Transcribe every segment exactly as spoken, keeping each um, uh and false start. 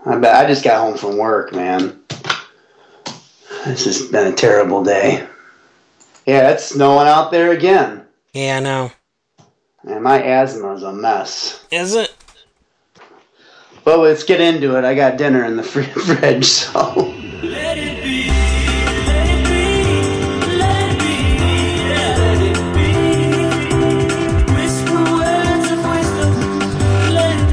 I bet I just got home from work, man. This has been a terrible day. Yeah, it's snowing out there again. Yeah, I know. And my asthma's a mess. Is it? But let's get into it. I got dinner in the fridge, so. Let it be, let it be, let it be, let it be. Whisper words of wisdom, let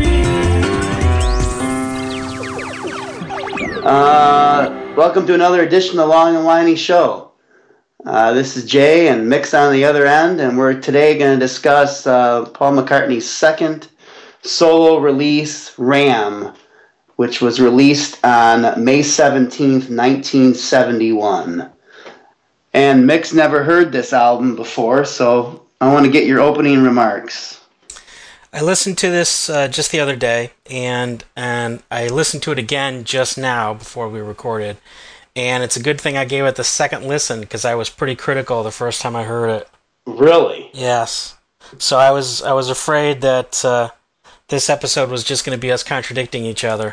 it be. Uh, welcome to another edition of Long and Whiny Show. Uh, this is Jay and Mix on the other end, and we're today going to discuss uh, Paul McCartney's second solo release, Ram, which was released on May seventeenth, nineteen seventy-one. And Mick's never heard this album before, so I want to get your opening remarks. I listened to this uh, just the other day, and and I listened to it again just now before we recorded. And it's a good thing I gave it the second listen, because I was pretty critical the first time I heard it. Really? Yes. So I was I was afraid that uh, this episode was just going to be us contradicting each other.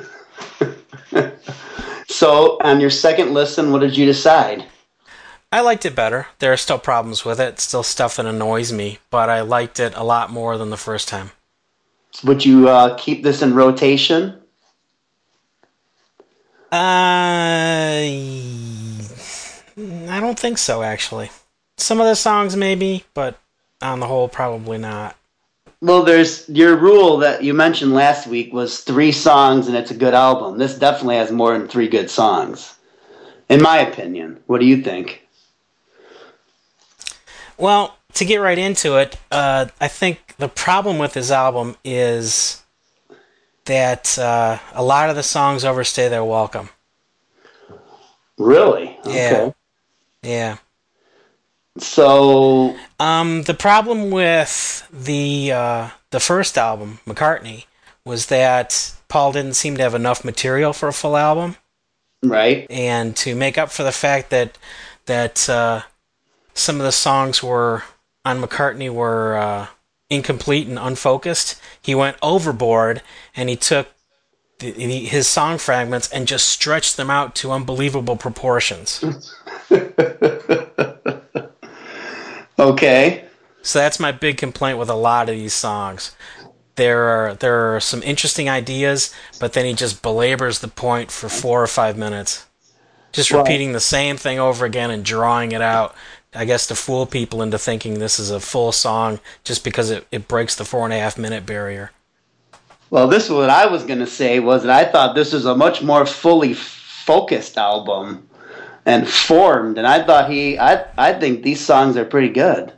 So, on your second listen, what did you decide? I liked it better. There are still problems with it, still stuff that annoys me, but I liked it a lot more than the first time. Would you uh, keep this in rotation? Uh, I don't think so, actually. Some of the songs maybe, but on the whole, probably not. Well, there's your rule that you mentioned last week was three songs and it's a good album. This definitely has more than three good songs, in my opinion. What do you think? Well, to get right into it, uh, I think the problem with this album is that uh, a lot of the songs overstay their welcome. Really? Yeah. Okay. Yeah. So, um, the problem with the uh, the first album, McCartney, was that Paul didn't seem to have enough material for a full album. Right. And to make up for the fact that that uh, some of the songs were on McCartney were uh, incomplete and unfocused, he went overboard and he took the, the, his song fragments and just stretched them out to unbelievable proportions. Okay. So that's my big complaint with a lot of these songs. There are there are some interesting ideas, but then he just belabors the point for four or five minutes. Just Well, repeating the same thing over again and drawing it out, I guess, to fool people into thinking this is a full song just because it, it breaks the four and a half minute barrier. Well, this is what I was going to say was that I thought this was a much more fully focused album and formed, and I thought he, I, I think these songs are pretty good.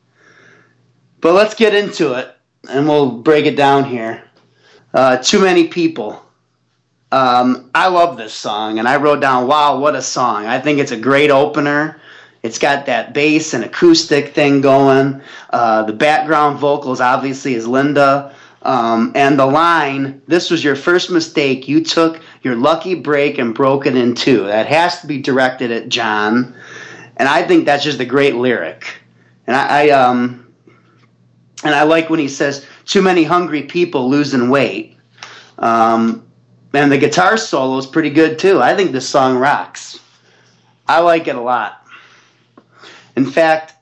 But let's get into it, and we'll break it down here. Uh, Too Many People. Um, I love this song, and I wrote down, wow, what a song. I think it's a great opener. It's got that bass and acoustic thing going. Uh, the background vocals, obviously, is Linda. Um, and the line, this was your first mistake. You took your lucky break and broke it in two. That has to be directed at John. And I think that's just a great lyric. And I, I um, and I like when he says, too many hungry people losing weight. Um, and the guitar solo is pretty good, too. I think this song rocks. I like it a lot. In fact,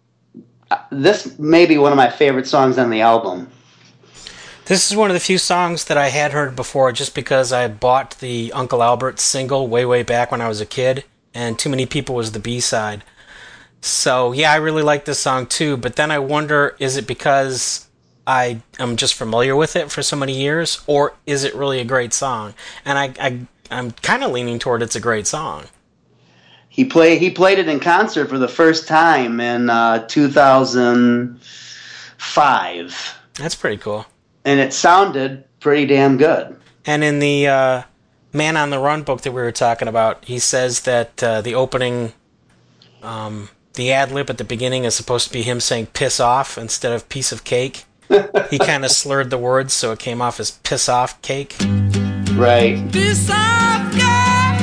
this may be one of my favorite songs on the album. This is one of the few songs that I had heard before just because I bought the Uncle Albert single way, way back when I was a kid, and Too Many People was the B-side. So, yeah, I really like this song too, but then I wonder, is it because I am just familiar with it for so many years, or is it really a great song? And I, I, I'm kind of leaning toward it's a great song. He play, he played it in concert for the first time in uh, two thousand five. That's pretty cool. And it sounded pretty damn good. And in the uh, Man on the Run book that we were talking about, he says that uh, the opening, um, the ad-lib at the beginning is supposed to be him saying piss off instead of piece of cake. He kind of slurred the words, so it came off as piss off cake. Right. Piss off, girl.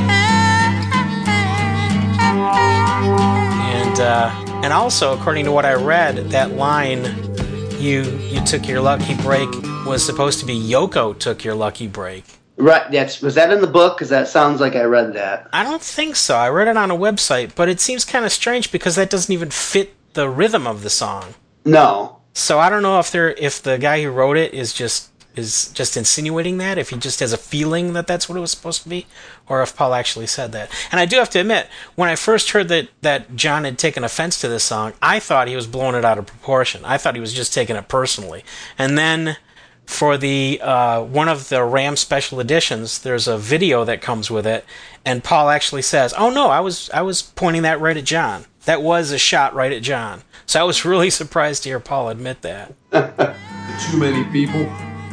And, uh, and also, according to what I read, that line, you, you took your lucky break, was supposed to be Yoko took your lucky break. Right. That's was that in the book? Because that sounds like I read that. I don't think so. I read it on a website, but it seems kind of strange because that doesn't even fit the rhythm of the song. No. So I don't know if they're if the guy who wrote it is just is just insinuating that, if he just has a feeling that that's what it was supposed to be, or if Paul actually said that. And I do have to admit, when I first heard that that John had taken offense to this song, I thought he was blowing it out of proportion. I thought he was just taking it personally. And then for the uh, one of the Ram special editions, there's a video that comes with it, and Paul actually says, "Oh no, I was I was pointing that right at John. That was a shot right at John." So I was really surprised to hear Paul admit that. Too Many People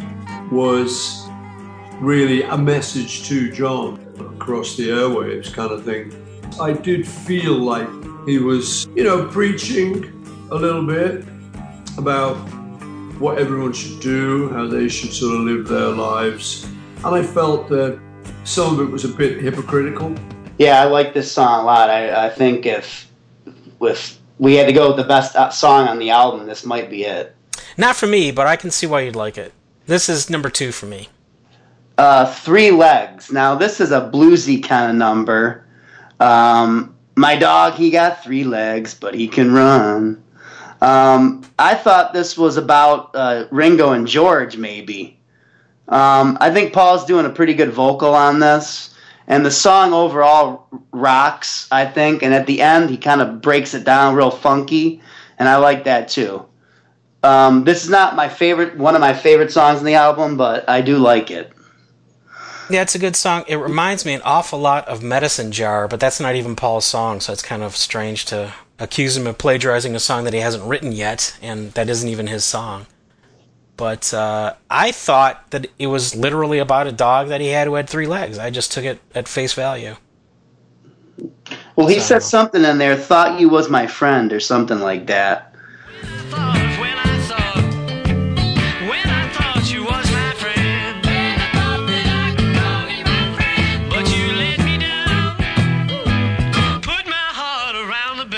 was really a message to John across the airwaves kind of thing. I did feel like he was, you know, preaching a little bit about what everyone should do, how they should sort of live their lives. And I felt that some of it was a bit hypocritical. Yeah, I like this song a lot. I, I think if if we had to go with the best song on the album, this might be it. Not for me, but I can see why you'd like it. This is number two for me. Uh, Three Legs. Now, this is a bluesy kind of number. Um, my dog, he got three legs, but he can run. Um, I thought this was about uh, Ringo and George, maybe. Um, I think Paul's doing a pretty good vocal on this, and the song overall rocks, I think, and at the end he kind of breaks it down real funky, and I like that too. Um, this is not my favorite, one of my favorite songs on the album, but I do like it. Yeah, it's a good song. It reminds me an awful lot of Medicine Jar, but that's not even Paul's song, so it's kind of strange to accuse him of plagiarizing a song that he hasn't written yet, and that isn't even his song. But uh, I thought that it was literally about a dog that he had who had three legs. I just took it at face value. Well, he So- said something in there, thought you was my friend, or something like that. When I thought, when I thought you was my friend, but you let me down, put my heart around the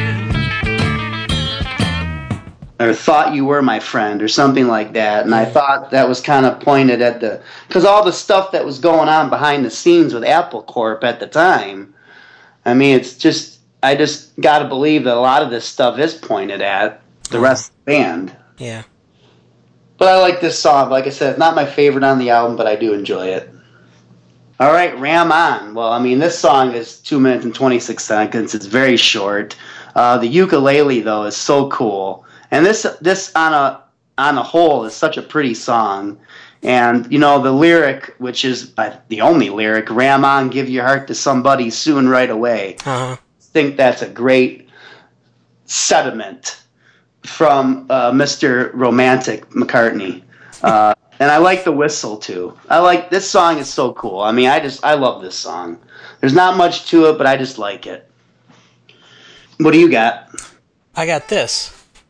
band. Or thought you were my friend, or something like that. And I thought that was kind of pointed at the... Because all the stuff that was going on behind the scenes with Apple Corp at the time, I mean, it's just... I just got to believe that a lot of this stuff is pointed at the rest of the band. Yeah. But I like this song. Like I said, it's not my favorite on the album, but I do enjoy it. All right, Ram On. Well, I mean, this song is two minutes and twenty-six seconds. It's very short. Uh, the ukulele, though, is so cool. And this, this on a on a whole, is such a pretty song. And, you know, the lyric, which is uh, the only lyric, Ram on, give your heart to somebody soon right away. Uh-huh. I think that's a great sentiment from uh, Mister Romantic McCartney. Uh, and I like the whistle, too. I like, this song is so cool. I mean, I just, I love this song. There's not much to it, but I just like it. What do you got? I got this.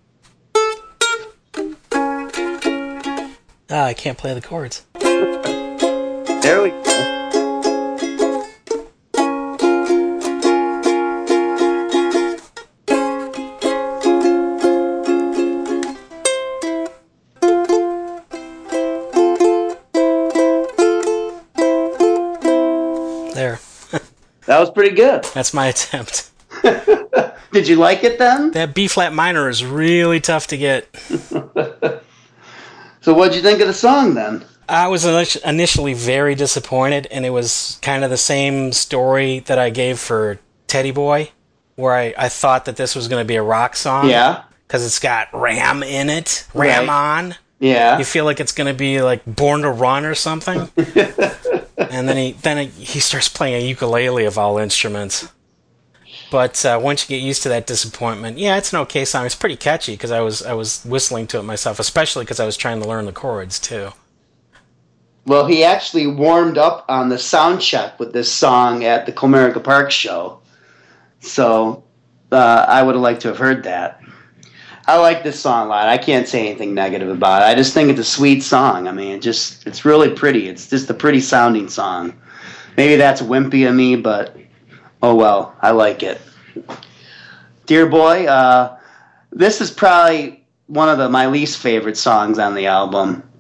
Ah, I can't play the chords. There we go. There. That was pretty good. That's my attempt. Did you like it then? That B-flat minor is really tough to get. So what'd you think of the song then? I was init- initially very disappointed, and it was kind of the same story that I gave for Teddy Boy, where I, I thought that this was going to be a rock song. Yeah. Because it's got Ram in it. Ram Right. on. Yeah. You feel like it's going to be like Born to Run or something. And then he then he, he starts playing a ukulele of all instruments. But uh, once you get used to that disappointment, yeah, it's an okay song. It's pretty catchy because I was I was whistling to it myself, especially because I was trying to learn the chords too. Well, he actually warmed up on the sound check with this song at the Comerica Park show. So uh, I would have liked to have heard that. I like this song a lot. I can't say anything negative about it. I just think it's a sweet song. I mean, it just it's really pretty. It's just a pretty sounding song. Maybe that's wimpy of me, but oh well. I like it. Dear Boy, uh, this is probably one of the, my least favorite songs on the album.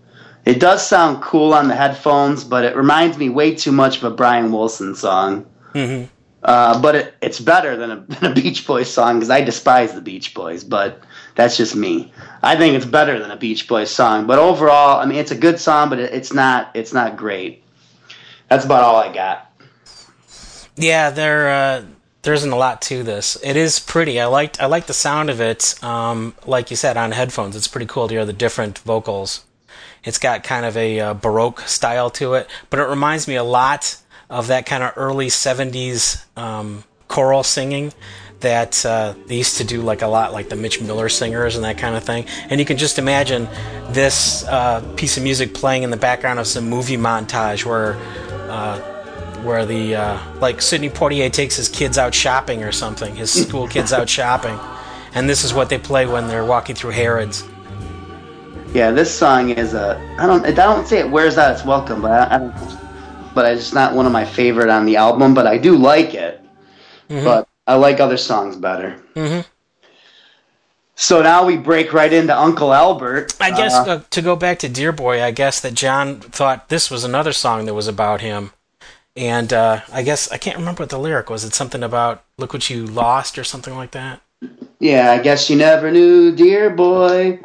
It does sound cool on the headphones, but it reminds me way too much of a Brian Wilson song. Mm-hmm. Uh, but it, it's better than a, than a Beach Boys song because I despise the Beach Boys, but that's just me. I think it's better than a Beach Boys song, but overall, I mean, it's a good song, but it, it's not it's not great. That's about all I got. Yeah, there uh, there isn't a lot to this. It is pretty. I liked I like the sound of it. Um, like you said, on headphones, it's pretty cool to hear the different vocals. It's got kind of a uh, Baroque style to it, but it reminds me a lot of that kind of early seventies um, choral singing that uh, they used to do like a lot, like the Mitch Miller Singers and that kind of thing. And you can just imagine this uh, piece of music playing in the background of some movie montage where uh, where the uh, like Sidney Poitier takes his kids out shopping or something, his school kids out shopping, and this is what they play when they're walking through Harrods. Yeah, this song is a I don't I don't say it wears out its welcome, but I, I don't. But it's not one of my favorite on the album. But I do like it. Mm-hmm. But I like other songs better. Mm-hmm. So now we break right into Uncle Albert. I guess uh, uh, to go back to Dear Boy, I guess that John thought this was another song that was about him. And uh, I guess I can't remember what the lyric was. It's something about "Look what you lost" or something like that. Yeah, I guess you never knew, dear boy.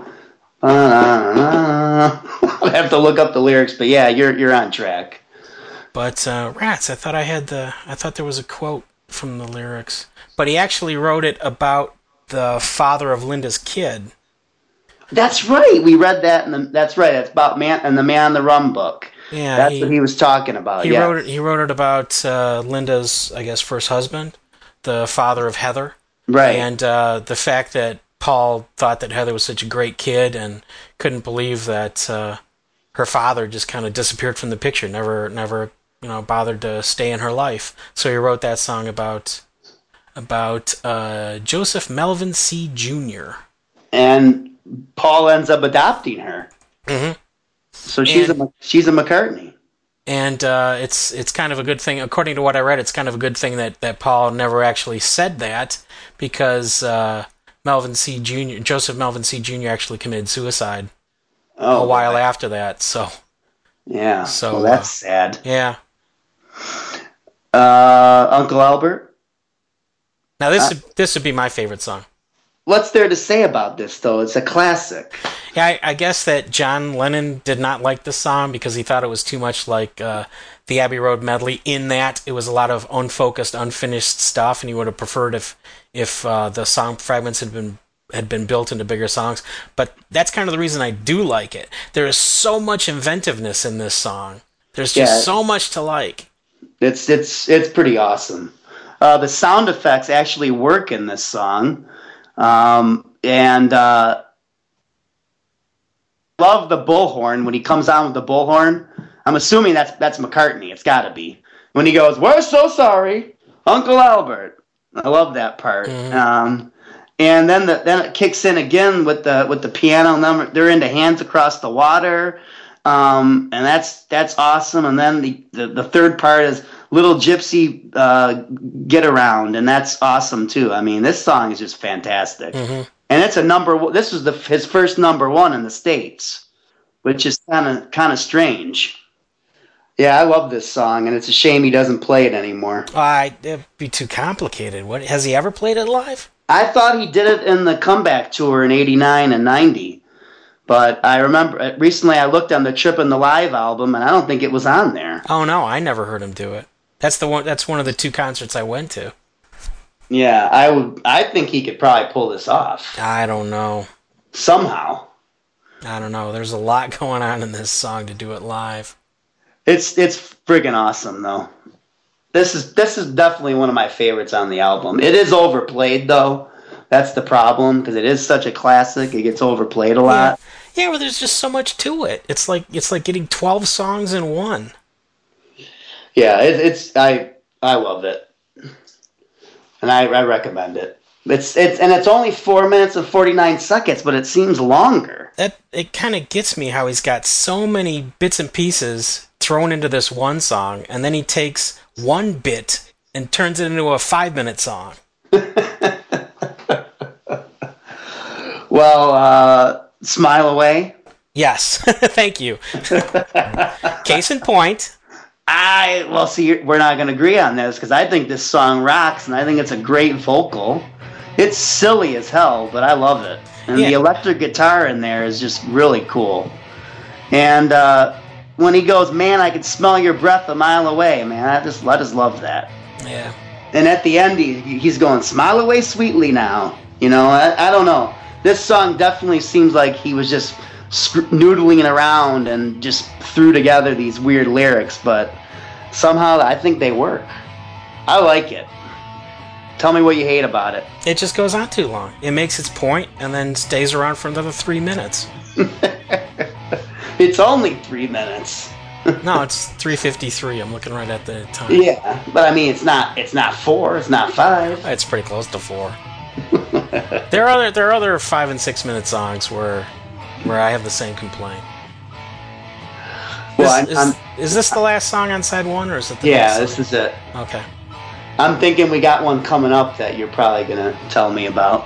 Uh, I'll have to look up the lyrics, but yeah, you're you're on track. But uh, rats, I thought I had the. I thought there was a quote from the lyrics, but he actually wrote it about the father of Linda's kid. That's right. We read that, and that's right. It's about man and the Man in the Rum book. Yeah, that's he, what he was talking about. He yeah. wrote it. He wrote it about uh, Linda's, I guess, first husband, the father of Heather. Right. And uh, the fact that Paul thought that Heather was such a great kid and couldn't believe that uh, her father just kind of disappeared from the picture, never, never, you know, bothered to stay in her life. So he wrote that song about about uh, Joseph Melvin C. Junior And Paul ends up adopting her. Mm-hmm. So she's and, a she's a McCartney. And uh, it's it's kind of a good thing, according to what I read. It's kind of a good thing that, that Paul never actually said that, because uh, Melvin C. Junior Joseph Melvin C. Junior actually committed suicide oh, a while boy. after that. So yeah, so well, that's uh, sad. Yeah. Uh, Uncle Albert. Now this uh, would, this would be my favorite song. What's there to say about this, though? It's a classic. Yeah, I, I guess that John Lennon did not like this song because he thought it was too much like uh, the Abbey Road Medley, in that it was a lot of unfocused, unfinished stuff, and he would have preferred if if uh, the song fragments had been had been built into bigger songs. But that's kind of the reason I do like it. There is so much inventiveness in this song. There's just Yeah. so much to like. It's it's it's pretty awesome. Uh, the sound effects actually work in this song, um, and uh, love the bullhorn when he comes on with the bullhorn. I'm assuming that's that's McCartney. It's got to be when he goes, "We're so sorry, Uncle Albert." I love that part. Mm-hmm. Um, and then the, then it kicks in again with the with the piano number. They're into Hands Across the Water. Um, and that's that's awesome. And then the, the, the third part is Little Gypsy uh, Get Around, and that's awesome too. I mean, this song is just fantastic, Mm-hmm. and it's a number. This was the his first number one in the States, which is kind of kind of strange. Yeah, I love this song, and it's a shame he doesn't play it anymore. I it'd be too complicated. What, has he ever played it live? I thought he did it in the comeback tour in eighty-nine and ninety. But I remember recently I looked on the Trip and the Live album, and I don't think it was on there. Oh no, I never heard him do it. That's the one. That's one of the two concerts I went to. Yeah, I would. I think he could probably pull this off I don't know. somehow. I don't know. There's a lot going on in this song to do it live. It's it's friggin' awesome though. This is this is definitely one of my favorites on the album. It is overplayed though. That's the problem, because it is such a classic. It gets overplayed a lot. Yeah. Yeah, well, there's just so much to it. It's like it's like getting twelve songs in one. Yeah, it, it's I I love it, and I, I recommend it. It's it's and it's only four minutes and forty nine seconds, but it seems longer. That it kind of gets me how he's got so many bits and pieces thrown into this one song, and then he takes one bit and turns it into a five minute song. Well, uh, Smile Away. Yes, thank you. Case in point. I well, see, we're not going to agree on this because I think this song rocks, and I think it's a great vocal. It's silly as hell, but I love it, and Yeah. the electric guitar in there is just really cool. And uh, when he goes, "Man, I can smell your breath a mile away," man, I just I just love that. Yeah. And at the end, he, he's going, "Smile away sweetly now." You know, I, I don't know. This song definitely seems like he was just sc- noodling around and just threw together these weird lyrics, but somehow I think they work. I like it. Tell me what you hate about it. It just goes on too long. It makes its point and then stays around for another three minutes. It's only three minutes. No, it's three fifty-three. I'm looking right at the time. Yeah, but I mean, it's not. It's not four. It's not five. It's pretty close to four. there are other there are other five and six minute songs where where I have the same complaint. Well, is, I'm, is, is this the last song on side one, or is it the yeah, last this song? is it. Okay. I'm thinking we got one coming up that you're probably gonna tell me about.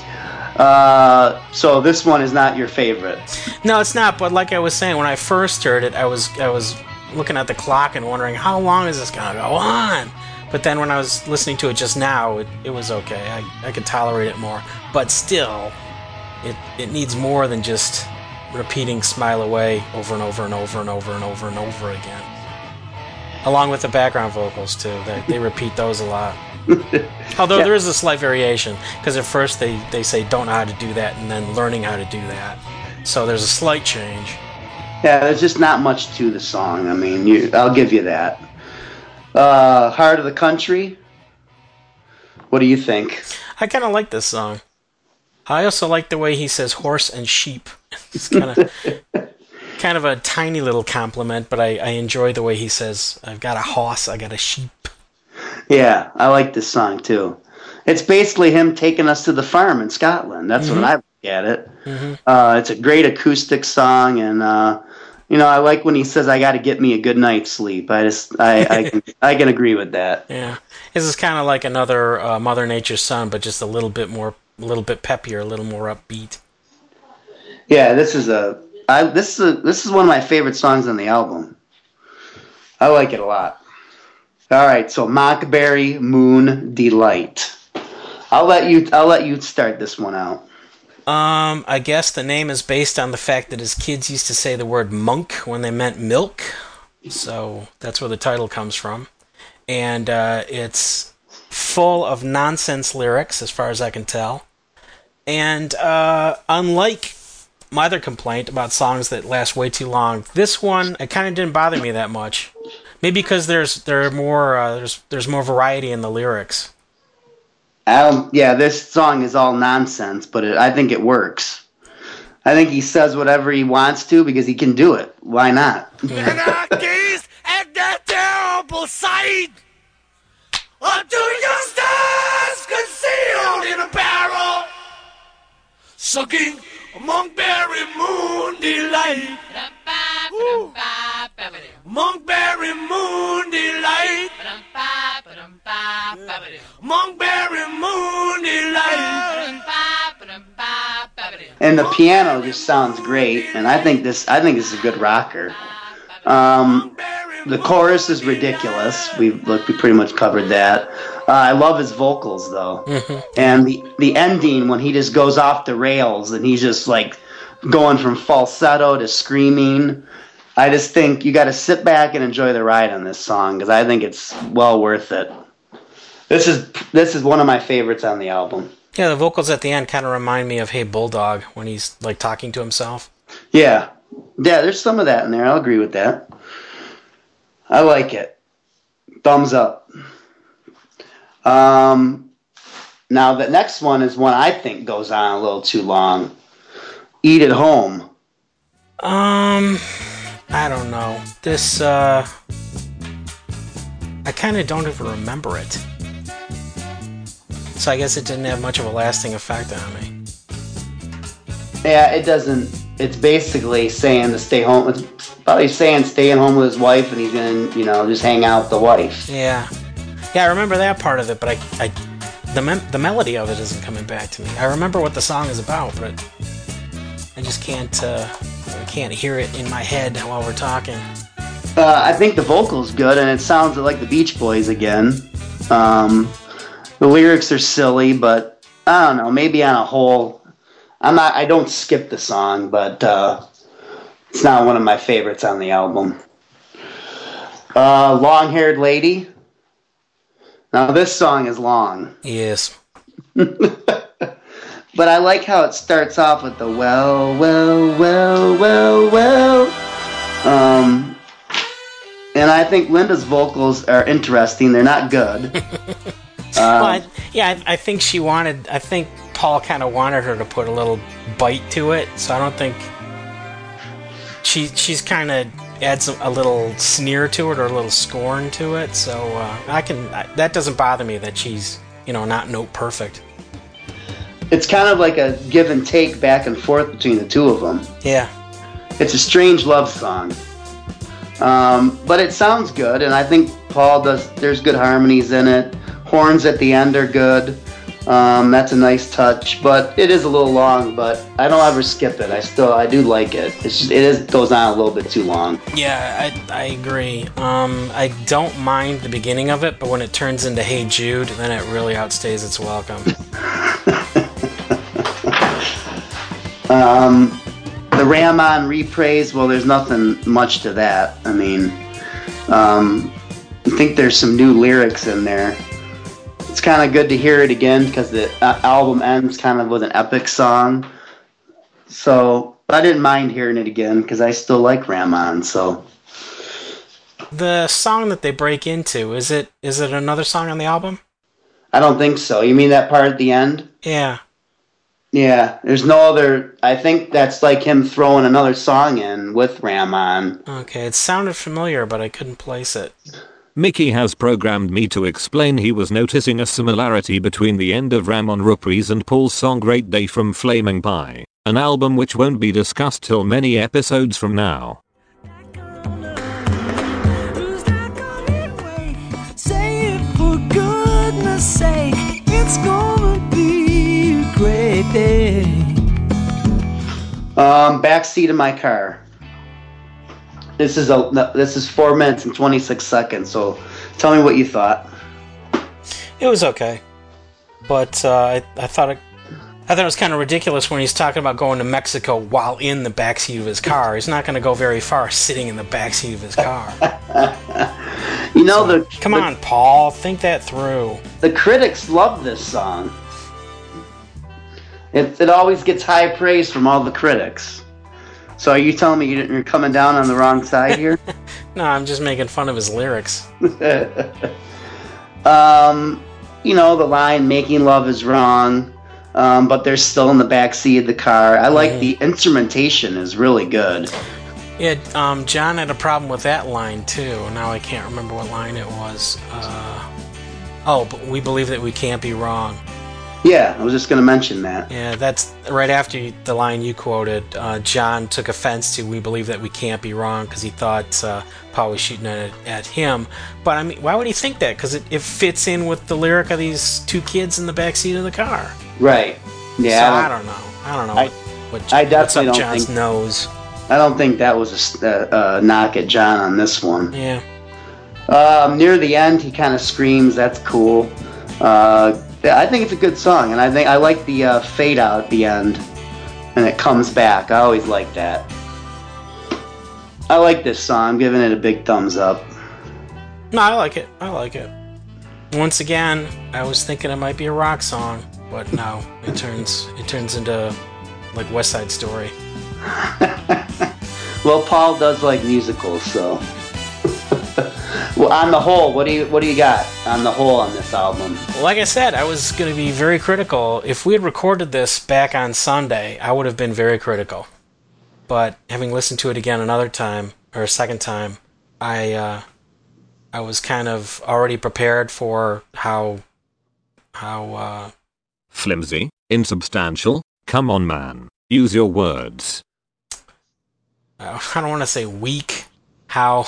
Uh, so this one is not your favorite. No, it's not. But like I was saying, when I first heard it, I was I was looking at the clock and wondering how long is this gonna go on. But then when I was listening to it just now, it, it was okay. I, I could tolerate it more. But still, it it needs more than just repeating "Smile Away" over and over and over and over and over and over again. Along with the background vocals too, they they repeat those a lot. Although Yeah. there is a slight variation, because at first they, they say don't know how to do that, and then learning how to do that. So there's a slight change. Yeah, there's just not much to the song. I mean, you, I'll give you that. Uh, Heart of the Country. What do you think? I kind of like this song. I also like the way he says horse and sheep. It's kind of kind of a tiny little compliment, but I, I enjoy the way he says, I've got a horse, I got a sheep. Yeah, I like this song too. It's basically him taking us to the farm in Scotland. That's Mm-hmm. what I look at it. Uh, it's a great acoustic song, and uh, you know, I like when he says, "I got to get me a good night's sleep." I just, I, I, can, I can agree with that. Yeah, this is kind of like another uh, Mother Nature's Son, but just a little bit more, a little bit peppier, a little more upbeat. Yeah, this is a, I, this is a, this is one of my favorite songs on the album. I like it a lot. All right, so Mockberry Moon Delight. I'll let you, I'll let you start this one out. Um, I guess the name is based on the fact that his kids used to say the word monk when they meant milk. So that's where the title comes from. And uh, it's full of nonsense lyrics, as far as I can tell. And uh, unlike my other complaint about songs that last way too long, this one, it kind of didn't bother me that much. Maybe because there's there are more uh, there's there's more variety in the lyrics. Um, yeah, this song is all nonsense, but it, I think it works. I think he says whatever he wants to because he can do it. Why not? And I gazed at that terrible sight until your stars concealed in a barrel, sucking a monkberry moon delight. Woo. Monkberry moon delight. Monkberry moon delight. And the piano just sounds great, and I think this I think this is a good rocker. Um, the chorus is ridiculous. We look, we pretty much covered that. Uh, I love his vocals though, and the the ending when he just goes off the rails and he's just like going from falsetto to screaming. I just think you got to sit back and enjoy the ride on this song because I think it's well worth it. This is this is one of my favorites on the album. Yeah, the vocals at the end kind of remind me of Hey Bulldog when he's like talking to himself. Yeah, yeah. There's some of that in there. I'll agree with that. I like it. Thumbs up. Um, now the next one is one I think goes on a little too long. Eat at Home. Um, I don't know. This, uh, I kind of don't even remember it. So I guess it didn't have much of a lasting effect on me. Yeah, it doesn't. It's basically saying to stay home. It's probably saying staying home with his wife, and he's gonna, you know, just hang out with the wife. Yeah. Yeah, I remember that part of it, but I, I the mem- the melody of it isn't coming back to me. I remember what the song is about, but I just can't, uh, I can't hear it in my head while we're talking. Uh, I think the vocal's good, and it sounds like the Beach Boys again. Um, the lyrics are silly, but I don't know. Maybe on a whole, I'm not. I don't skip the song, but uh, it's not one of my favorites on the album. Uh, Long-haired lady. Now this song is long. Yes. But I like how it starts off with the well, well, well, well, well. Um, and I think Linda's vocals are interesting. They're not good. Well, um, I, yeah, I, I think she wanted. I think Paul kind of wanted her to put a little bite to it. So I don't think she she's kind of adds a, a little sneer to it or a little scorn to it. So uh, I can I, that doesn't bother me that she's you know not note perfect. it's kind of like a give and take back and forth between the two of them. Yeah. It's a strange love song. Um, but it sounds good, and I think Paul does, there's good harmonies in it. Horns at the end are good. Um, that's a nice touch, but it is a little long, but I don't ever skip it. I still, I do like it. It's just, it is, goes on a little bit too long. Yeah, I, I agree. Um, I don't mind the beginning of it, but when it turns into Hey Jude, then it really outstays its welcome. um, the Ramon repraise, well, there's nothing much to that. I mean, um, I think there's some new lyrics in there. It's kind of good to hear it again because the uh, album ends kind of with an epic song. So I didn't mind hearing it again because I still like Ramon. So the song that they break into, is it is it another song on the album? I don't think so. You mean that part at the end? Yeah. Yeah. There's no other. I think that's like him throwing another song in with Ramon. Okay, it sounded familiar, but I couldn't place it. Mickey has programmed me to explain he was noticing a similarity between the end of Ramon Reprise and Paul's song Great Day from Flaming Pie, an album which won't be discussed till many episodes from now. Say it for goodness sake, it's gonna be a great day. Um, backseat of my car. This is a this is four minutes and twenty-six seconds. So, tell me what you thought. It was okay, but uh, I I thought it I thought it was kind of ridiculous when he's talking about going to Mexico while in the backseat of his car. He's not going to go very far sitting in the backseat of his car. You know So, the come the, on, Paul, think that through. The critics love this song. It it always gets high praise from all the critics. So are you telling me you're coming down on the wrong side here? No, I'm just making fun of his lyrics. um, you know, the line "making love is wrong," um, but they're still in the back seat of the car. I like Mhm. the instrumentation is really good. Yeah, um, John had a problem with that line too. Now I can't remember what line it was. Uh, oh, but we believe that we can't be wrong. Yeah, I was just going to mention that. Yeah, that's right after you, the line you quoted. Uh, John took offense to "we believe that we can't be wrong" because he thought uh, Paul was shooting at, at him. But I mean, why would he think that? Because it, it fits in with the lyric of these two kids in the backseat of the car. Right. Yeah. So I I don't, don't know. I don't know I- what, what I what's definitely up don't John's think- nose. I don't think that was a s- uh, uh, knock at John on this one. Yeah. Um, near the end, he kind of screams. That's cool. Uh, yeah, I think it's a good song, and I think I like the uh, fade out at the end, and it comes back. I always like that. I like this song. I'm giving it a big thumbs up. No, I like it. I like it. Once again, I was thinking it might be a rock song, but no, it turns it turns into like West Side Story. Well, Paul does like musicals, so. Well, on the whole, what do you what do you got on the whole on this album? Like I said, I was going to be very critical. If we had recorded this back on Sunday, I would have been very critical. But having listened to it again another time, or a second time, I uh, I was kind of already prepared for how how uh, Flimsy, insubstantial, come on man, use your words. I don't want to say weak, how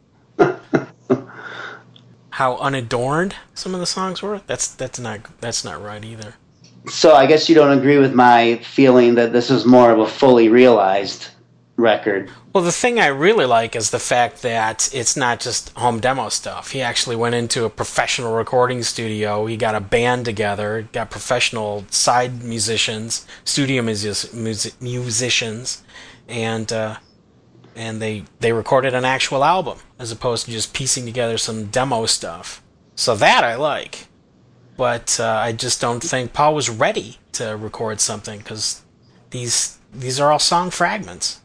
how unadorned some of the songs were. That's that's not that's not right either. So I guess you don't agree with my feeling that this is more of a fully realized record. Well, the thing I really like is the fact that it's not just home demo stuff. He actually went into a professional recording studio. He got a band together, got professional side musicians, studio music, music, musicians, and uh, and they they recorded an actual album as opposed to just piecing together some demo stuff. So that I like, but uh, I just don't think Paul was ready to record something because these these are all song fragments.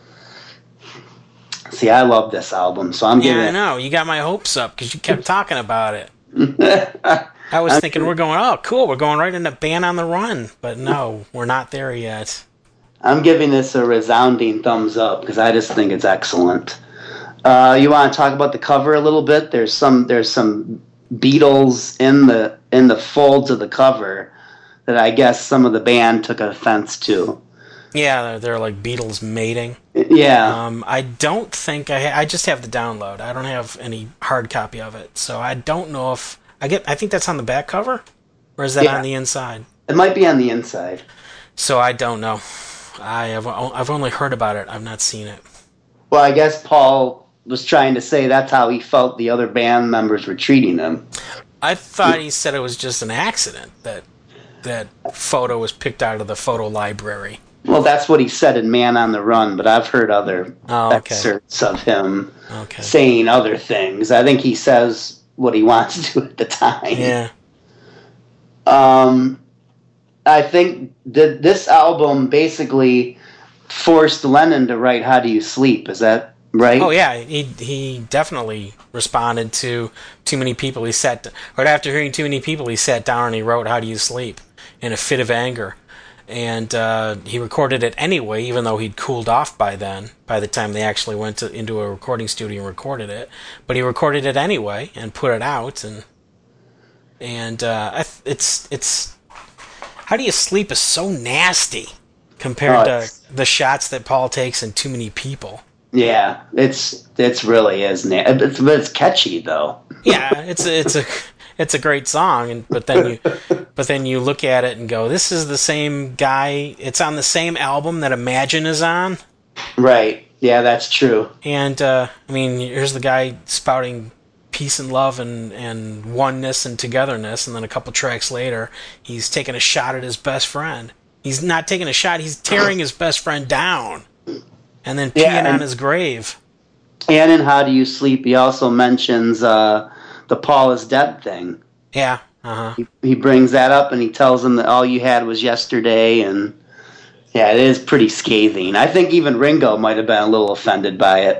See, I love this album, so I'm giving Yeah, I it. know. You got my hopes up because you kept talking about it. I was thinking we're going, oh, cool, we're going right into Band on the Run. But no, we're not there yet. I'm giving this a resounding thumbs up because I just think it's excellent. Uh, you want to talk about the cover a little bit? There's some there's some Beatles in the in the folds of the cover that I guess some of the band took offense to. Yeah, they're, they're like Beatles mating. Yeah. Um, I don't think I. Ha- I just have the download. I don't have any hard copy of it, so I don't know if I get. I think that's on the back cover, or is that Yeah. on the inside? It might be on the inside. So I don't know. I have. o- I've only heard about it. I've not seen it. Well, I guess Paul was trying to say that's how he felt the other band members were treating him. I thought he said it was just an accident that that photo was picked out of the photo library. Well, that's what he said in Man on the Run, but I've heard other Oh, okay. excerpts of him Okay. saying other things. I think he says what he wants to at the time. Yeah. Um, I think that this album basically forced Lennon to write "How Do You Sleep." Is that right? Oh yeah, he he definitely responded to Too Many People. He sat right after hearing Too Many People. He sat down and he wrote "How Do You Sleep" in a fit of anger, and uh, he recorded it anyway, even though he'd cooled off by then. By the time they actually went to, into a recording studio and recorded it, but he recorded it anyway and put it out, and and uh, I th- it's it's How Do You Sleep is so nasty compared Oh, to it's- the shots that Paul takes in Too Many People. Yeah, it's it's really is. Na- it's, but it's catchy though. Yeah, it's a, it's a it's a great song, and but then you but then you look at it and go, this is the same guy. It's on the same album that Imagine is on, Right. Yeah, that's true. and uh, I mean, here's the guy spouting peace and love and, and oneness and togetherness, and then a couple tracks later, he's taking a shot at his best friend. He's not taking a shot; he's tearing his best friend down, and then peeing Yeah, and- on his grave. And in "How Do You Sleep," he also mentions uh, the "Paul is dead" thing. Yeah, uh huh. He, he brings that up and he tells him that all you had was yesterday, and yeah, it is pretty scathing. I think even Ringo might have been a little offended by it.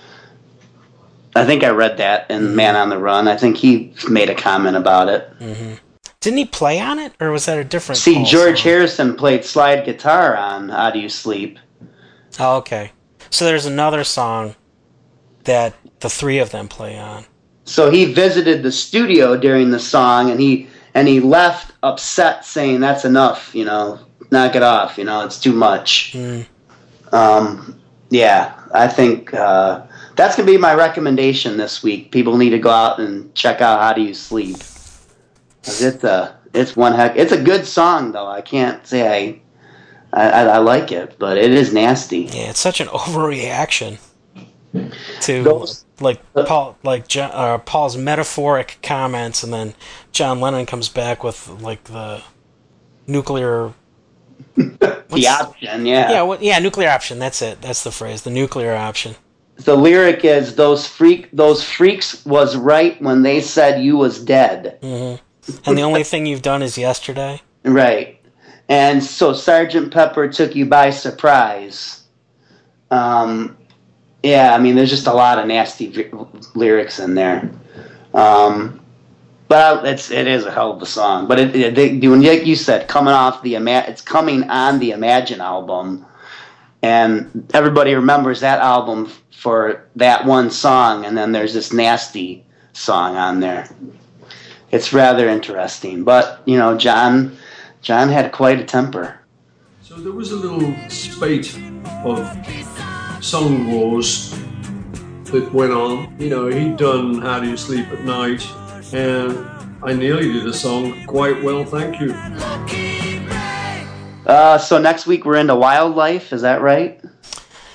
I think I read that in Man on the Run. I think he made a comment about it. Didn't he play on it, or was that a different? See, Paul George song? Harrison played slide guitar on "How Do You Sleep." Oh, okay. So there's another song that the three of them play on. So he visited the studio during the song, and he and he left upset, saying, "That's enough, you know, knock it off, you know, it's too much." Mm. Um, yeah, I think uh, that's gonna be my recommendation this week. People need to go out and check out "How Do You Sleep." 'Cause it's a it's one heck. It's a good song though. I can't say I I, I like it, but it is nasty. Yeah, it's such an overreaction to Those- like Paul, like John, uh, Paul's metaphoric comments, and then John Lennon comes back with like the nuclear. The option, yeah. Yeah, what, yeah, nuclear option. That's it. That's the phrase. The nuclear option. The lyric is those freak those freaks was right when they said you was dead. Hmm. And the only thing you've done is yesterday. Right. And so Sergeant Pepper took you by surprise. Um, yeah, I mean, there's just a lot of nasty v- lyrics in there. Um, but it's it is a hell of a song. But it, it they, when like you said, coming off the Ima- it's coming on the Imagine album, and everybody remembers that album for that one song, and then there's this nasty song on there. It's rather interesting, but you know, John, John had quite a temper. So there was a little spate of song wars that went on. You know, he'd done How Do You Sleep at Night, and I nearly did a song quite well, thank you. Uh, so next week we're into Wildlife, is that right?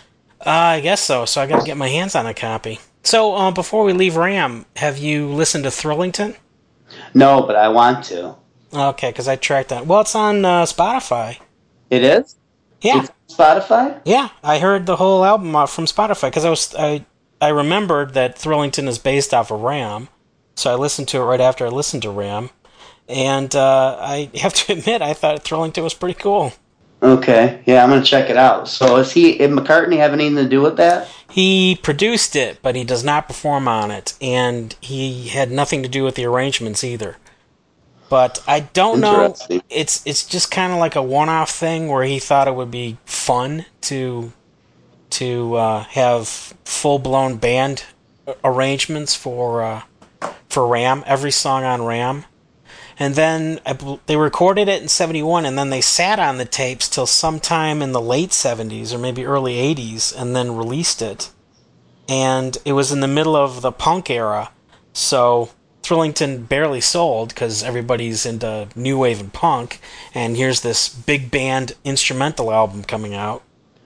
Uh, I guess so. So I got to get my hands on a copy. So uh, before we leave Ram, have you listened to Thrillington? No, but I want to. Okay, because I tracked that. Well, it's on uh, Spotify. It is? Yeah, It's on Spotify? yeah. I heard the whole album uh, from Spotify because I was I I remembered that Thrillington is based off of Ram, so I listened to it right after I listened to Ram, and uh, I have to admit I thought Thrillington was pretty cool. Okay, yeah, I'm gonna check it out. So, is he? Did McCartney have anything to do with that? He produced it, but he does not perform on it, and he had nothing to do with the arrangements either. But I don't know. Interesting. It's it's just kind of like a one-off thing where he thought it would be fun to to uh, have full-blown band arrangements for uh, for Ram, every song on Ram. And then I bel- they recorded it in seventy-one, and then they sat on the tapes till sometime in the late seventies or maybe early eighties, and then released it. And it was in the middle of the punk era, so Thrillington barely sold because everybody's into new wave and punk, and here's this big band instrumental album coming out.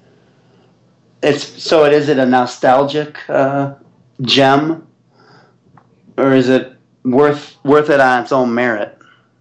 It's so. It is it a nostalgic uh, gem, or is it worth worth it on its own merit?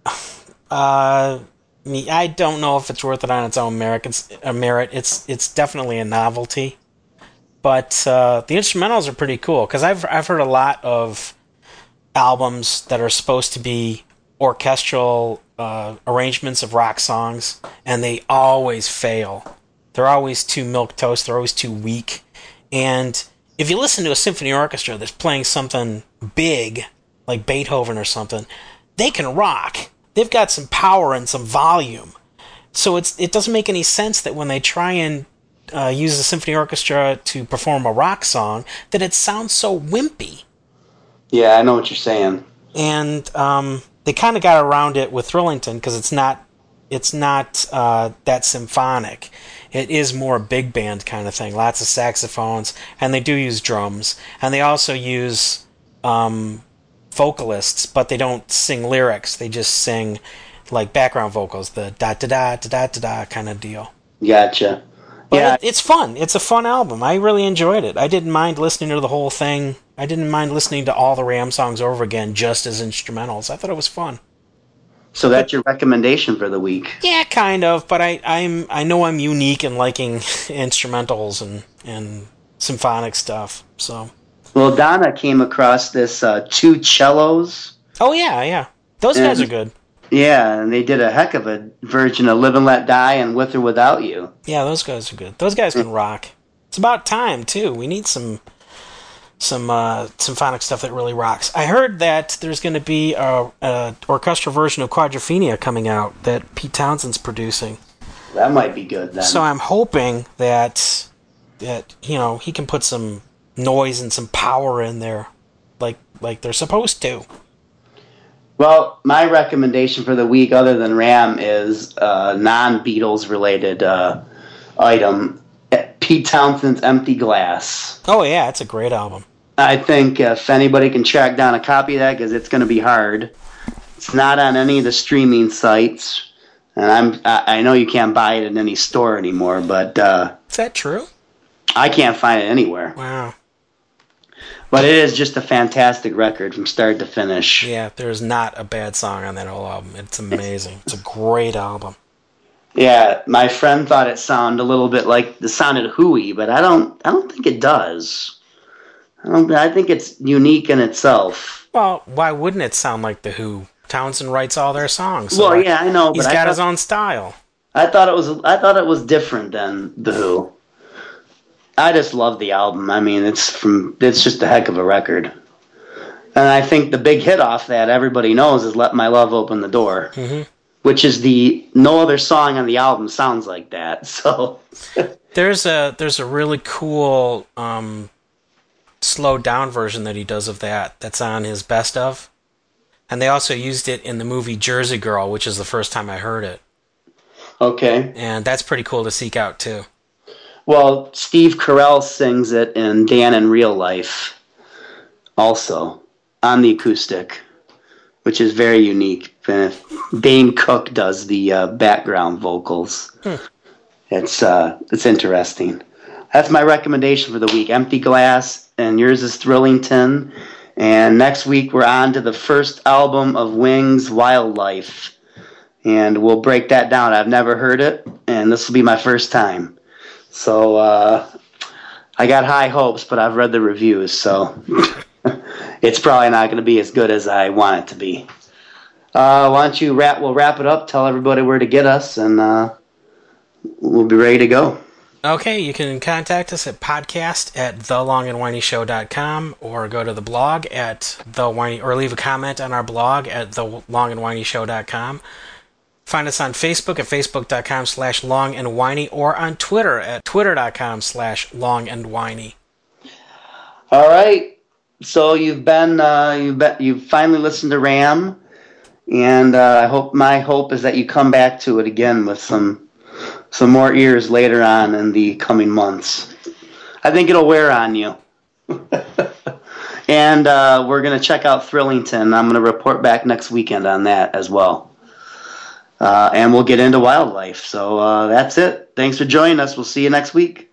Uh, me, I don't know if it's worth it on its own merit. It's a merit. It's it's definitely a novelty, but uh, the instrumentals are pretty cool because I've I've heard a lot of albums that are supposed to be orchestral uh, arrangements of rock songs, and they always fail. They're always too milquetoast. They're always too weak. And if you listen to a symphony orchestra that's playing something big, like Beethoven or something, they can rock. They've got some power and some volume. So it's it doesn't make any sense that when they try and uh, use the symphony orchestra to perform a rock song, that it sounds so wimpy. Yeah, I know what you're saying. And um, they kind of got around it with Thrillington because it's not it's not uh, that symphonic. It is more a big band kind of thing. Lots of saxophones, and they do use drums, and they also use um, vocalists, but they don't sing lyrics. They just sing like background vocals, the da da da da da da da kind of deal. Gotcha. But Yeah, it, it's fun. It's a fun album. I really enjoyed it. I didn't mind listening to the whole thing. I didn't mind listening to all the Ram songs over again just as instrumentals. I thought it was fun. so that's your recommendation for the week. Yeah, kind of, but I, I'm I know I'm unique in liking instrumentals and, and symphonic stuff. So Well, Donna came across this uh, two cellos. oh yeah, yeah. Those And- guys are good. Yeah, and they did a heck of a version of Live and Let Die and With or Without You. Yeah, those guys are good. Those guys can rock. It's about time too. We need some some uh, symphonic stuff that really rocks. I heard that there's going to be a, a orchestral version of Quadrophenia coming out that Pete Townsend's producing. That might be good then. So I'm hoping that that you know he can put some noise and some power in there, like like they're supposed to. Well, my recommendation for the week, other than Ram, is a non-Beatles related uh, item. Pete Townsend's Empty Glass. Oh yeah, it's a great album. I think if anybody can track down a copy of that, because it's going to be hard. It's not on any of the streaming sites, and I'm I I know you can't buy it in any store anymore, but uh, Is that true? I can't find it anywhere. Wow. But it is just a fantastic record from start to finish. Yeah, there's not a bad song on that whole album. It's amazing. It's a great album. Yeah, my friend thought it sounded a little bit like it sounded hooey, but I don't. I don't think it does. I don't. I think it's unique in itself. Well, why wouldn't it sound like The Who? Townsend writes all their songs. so Well, like, yeah, I know, He's but I got thought, his own style. I thought it was. I thought it was different than the Who. I just love the album. I mean, it's from. It's just a heck of a record. And I think the big hit off that everybody knows is "Let My Love Open the Door," Mhm. which is the no other song on the album sounds like that. So. There's a there's a really cool um, slowed down version that he does of that. That's on his best of, and they also used it in the movie Jersey Girl, which is the first time I heard it, Okay. and that's pretty cool to seek out too. Well, Steve Carell sings it in Dan in Real Life also on the acoustic, which is very unique. Uh, Dane Cook does the uh, background vocals. Hmm. It's uh, it's interesting. that's my recommendation for the week. Empty Glass, and yours is Thrillington. And next week we're on to the first album of Wings, Wildlife. And we'll break that down. I've never heard it, and this will be my first time. So uh, I got high hopes, but I've read the reviews, so it's probably not going to be as good as I want it to be. Uh, why don't you wrap? We'll wrap it up. Tell everybody where to get us, and uh, we'll be ready to go. Okay, you can contact us at podcast at the long and whiny show dot com, or go to the blog at the whiny, or leave a comment on our blog at the long and whiny show dot com. Find us on Facebook at facebook dot com slash long and whiny, or on Twitter at twitter dot com slash long and whiny. All right. So you've been uh, you've been, you've finally listened to Ram, and uh, I hope my hope is that you come back to it again with some some more ears later on in the coming months. I think it'll wear on you. And uh, we're gonna check out Thrillington. I'm gonna report back next weekend on that as well. Uh, and we'll get into Wildlife. So uh, that's it. Thanks for joining us. We'll see you next week.